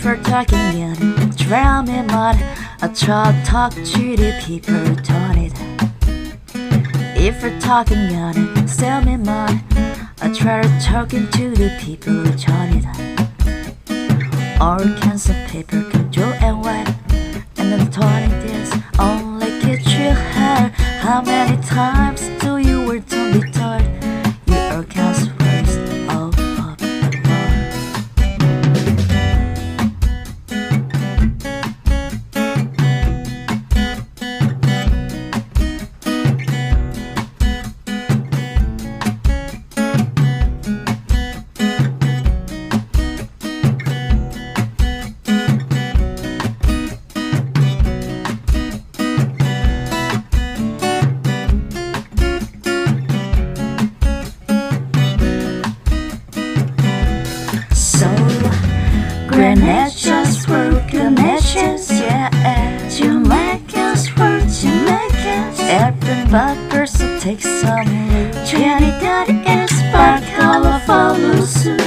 If we're talking in drown me mud, I try to talk to the people on it. If we're talking in sell me mud, I try to talking to the people on it. All kinds of people can do and wait, and then talking this only get you higher. How many times do you were to be told you are cast first of the world? Grenades just work, connections, yeah. You make us work, you make us. Every bad person takes some root. Jenny got it, spark, all of our lose.